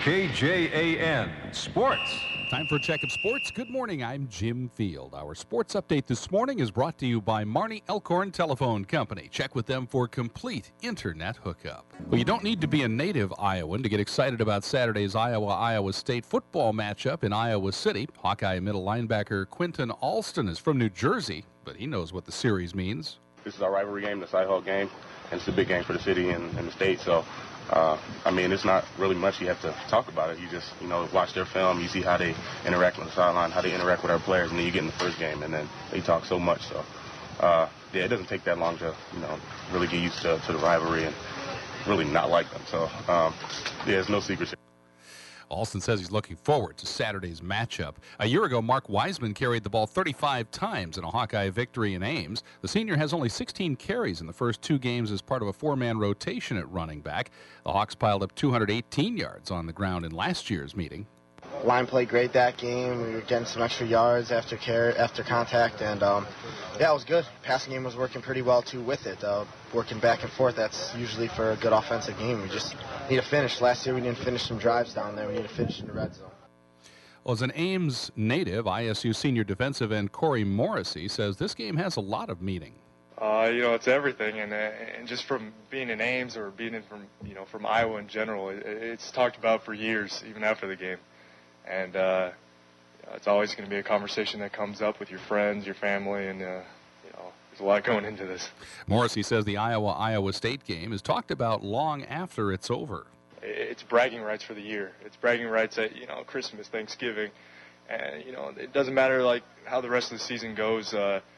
KJAN Sports. Time for a check of sports. Good morning, I'm Jim Field. Our sports update this morning is brought to you by Marnie Elkhorn Telephone Company. Check with them for complete internet hookup. Well, you don't need to be a native Iowan to get excited about Saturday's Iowa State football matchup in Iowa City. Hawkeye middle linebacker Quentin Alston is from New Jersey, but he knows what the series means. This is our rivalry game, the Cy-Hawk game, and it's a big game for the city and the state, so I mean, it's not really much you have to talk about it. You just, watch their film. You see how they interact on the sideline, how they interact with our players, and then you get in the first game, and then they talk so much. So, yeah, it doesn't take that long to, really get used to the rivalry and really not like them. So, yeah, there's no secrets. Alston says he's looking forward to Saturday's matchup. A year ago, Mark Wiseman carried the ball 35 times in a Hawkeye victory in Ames. The senior has only 16 carries in the first two games as part of a four-man rotation at running back. The Hawks piled up 218 yards on the ground in last year's meeting. Line played great that game. We were getting some extra yards after contact, and yeah, it was good. Passing game was working pretty well too with it. Working back and forth, that's usually for a good offensive game. We just need to finish. Last year we didn't finish some drives down there. We need to finish in the red zone. Well, as an Ames native, ISU senior defensive end Corey Morrissey says this game has a lot of meaning. It's everything, and just from being in Ames or being from Iowa in general, it's talked about for years, even after the game. And it's always going to be a conversation that comes up with your friends, your family, and there's a lot going into this. Morrissey says the Iowa State game is talked about long after it's over. It's bragging rights for the year. It's bragging rights at Christmas, Thanksgiving, and it doesn't matter like how the rest of the season goes.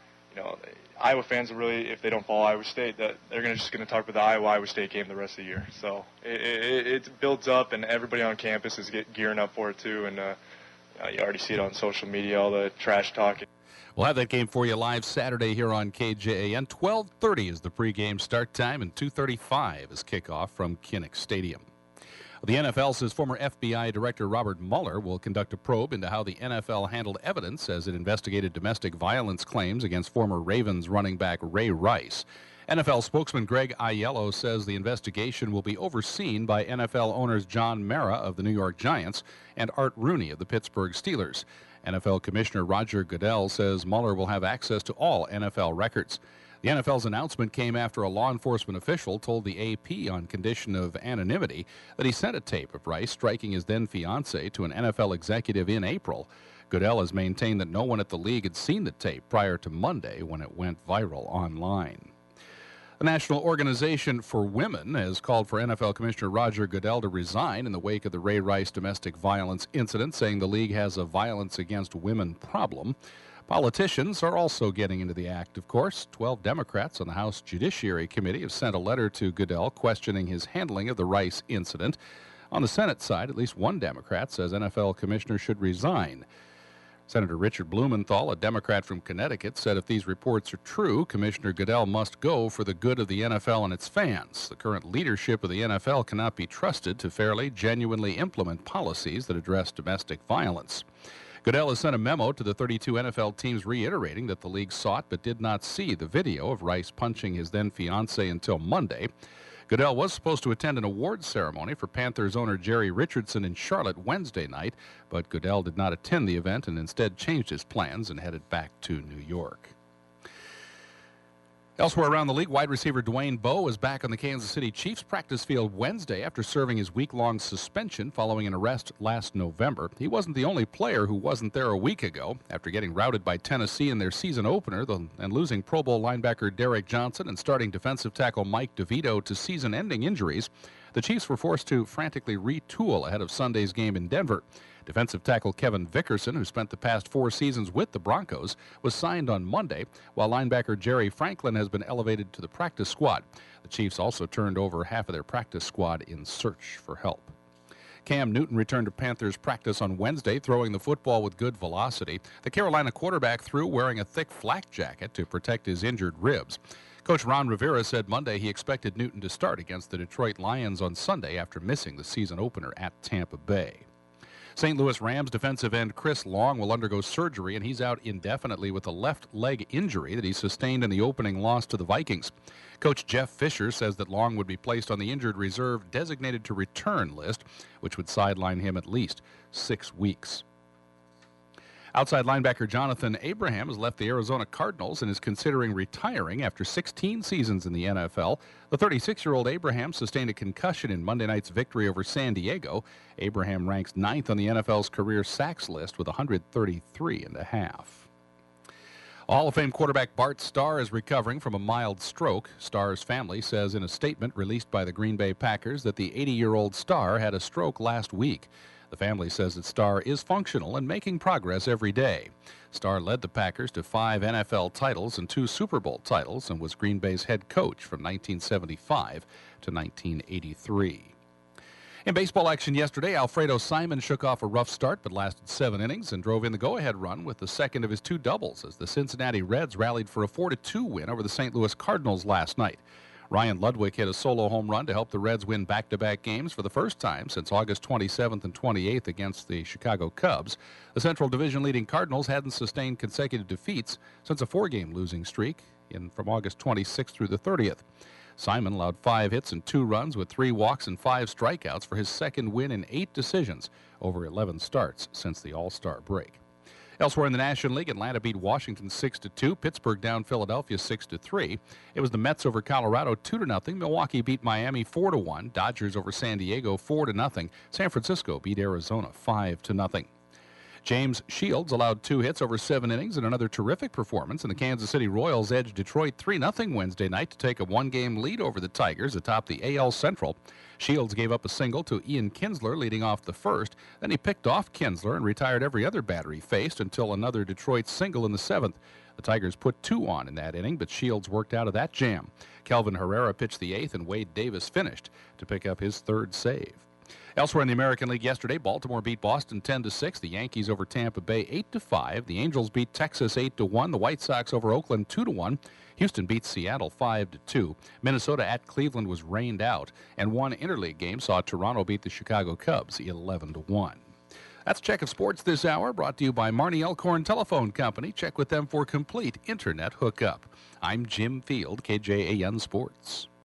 Iowa fans will really, if they don't follow Iowa State, that they're just going to talk about the Iowa State game the rest of the year. So it builds up, and everybody on campus is gearing up for it too. And you already see it on social media, all the trash talking. We'll have that game for you live Saturday here on KJAN. 12:30 is the pregame start time, and 2:35 is kickoff from Kinnick Stadium. The NFL says former FBI Director Robert Mueller will conduct a probe into how the NFL handled evidence as it investigated domestic violence claims against former Ravens running back Ray Rice. NFL spokesman Greg Aiello says the investigation will be overseen by NFL owners John Mara of the New York Giants and Art Rooney of the Pittsburgh Steelers. NFL Commissioner Roger Goodell says Mueller will have access to all NFL records. The NFL's announcement came after a law enforcement official told the AP on condition of anonymity that he sent a tape of Rice striking his then-fiancée to an NFL executive in April. Goodell has maintained that no one at the league had seen the tape prior to Monday when it went viral online. The National Organization for Women has called for NFL Commissioner Roger Goodell to resign in the wake of the Ray Rice domestic violence incident, saying the league has a violence against women problem. Politicians are also getting into the act, of course. 12 Democrats on the House Judiciary Committee have sent a letter to Goodell questioning his handling of the Rice incident. On the Senate side, at least one Democrat says NFL Commissioner should resign. Senator Richard Blumenthal, a Democrat from Connecticut, said if these reports are true, Commissioner Goodell must go for the good of the NFL and its fans. The current leadership of the NFL cannot be trusted to fairly, genuinely implement policies that address domestic violence. Goodell has sent a memo to the 32 NFL teams reiterating that the league sought but did not see the video of Rice punching his then-fiancée until Monday. Goodell was supposed to attend an awards ceremony for Panthers owner Jerry Richardson in Charlotte Wednesday night, but Goodell did not attend the event and instead changed his plans and headed back to New York. Elsewhere around the league, wide receiver Dwayne Bowe is back on the Kansas City Chiefs practice field Wednesday after serving his week-long suspension following an arrest last November. He wasn't the only player who wasn't there a week ago. After getting routed by Tennessee in their season opener and losing Pro Bowl linebacker Derek Johnson and starting defensive tackle Mike DeVito to season-ending injuries, the Chiefs were forced to frantically retool ahead of Sunday's game in Denver. Defensive tackle Kevin Vickerson, who spent the past 4 seasons with the Broncos, was signed on Monday, while linebacker Jerry Franklin has been elevated to the practice squad. The Chiefs also turned over half of their practice squad in search for help. Cam Newton returned to Panthers practice on Wednesday, throwing the football with good velocity. The Carolina quarterback threw wearing a thick flak jacket to protect his injured ribs. Coach Ron Rivera said Monday he expected Newton to start against the Detroit Lions on Sunday after missing the season opener at Tampa Bay. St. Louis Rams defensive end Chris Long will undergo surgery, and he's out indefinitely with a left leg injury that he sustained in the opening loss to the Vikings. Coach Jeff Fisher says that Long would be placed on the injured reserve designated to return list, which would sideline him at least 6 weeks. Outside linebacker Jonathan Abraham has left the Arizona Cardinals and is considering retiring after 16 seasons in the NFL. The 36-year-old Abraham sustained a concussion in Monday night's victory over San Diego. Abraham ranks 9th on the NFL's career sacks list with 133.5. Hall of Fame quarterback Bart Starr is recovering from a mild stroke. Starr's family says in a statement released by the Green Bay Packers that the 80-year-old Starr had a stroke last week. The family says that Starr is functional and making progress every day. Starr led the Packers to 5 NFL titles and 2 Super Bowl titles and was Green Bay's head coach from 1975 to 1983. In baseball action yesterday, Alfredo Simon shook off a rough start but lasted 7 innings and drove in the go-ahead run with the second of his 2 doubles as the Cincinnati Reds rallied for a 4-2 win over the St. Louis Cardinals last night. Ryan Ludwig hit a solo home run to help the Reds win back-to-back games for the first time since August 27th and 28th against the Chicago Cubs. The Central Division leading Cardinals hadn't sustained consecutive defeats since a 4-game losing streak from August 26th through the 30th. Simon allowed 5 hits and 2 runs with 3 walks and 5 strikeouts for his second win in 8 decisions over 11 starts since the All-Star break. Elsewhere in the National League, Atlanta beat Washington 6-2. Pittsburgh down Philadelphia 6-3. It was the Mets over Colorado 2-0. Milwaukee beat Miami 4-1. Dodgers over San Diego 4-0. San Francisco beat Arizona 5-0. James Shields allowed 2 hits over 7 innings and another terrific performance, and the Kansas City Royals edged Detroit 3-0 Wednesday night to take a 1-game lead over the Tigers atop the AL Central. Shields gave up a single to Ian Kinsler leading off the first. Then he picked off Kinsler and retired every other batter he faced until another Detroit single in the 7th. The Tigers put 2 on in that inning, but Shields worked out of that jam. Kelvin Herrera pitched the 8th, and Wade Davis finished to pick up his 3rd save. Elsewhere in the American League yesterday, Baltimore beat Boston 10-6. The Yankees over Tampa Bay 8-5. The Angels beat Texas 8-1. The White Sox over Oakland 2-1. Houston beat Seattle 5-2. Minnesota at Cleveland was rained out, and one interleague game saw Toronto beat the Chicago Cubs 11-1. That's Check of Sports this hour, brought to you by Marnie Elkhorn Telephone Company. Check with them for complete internet hookup. I'm Jim Field, KJAN Sports.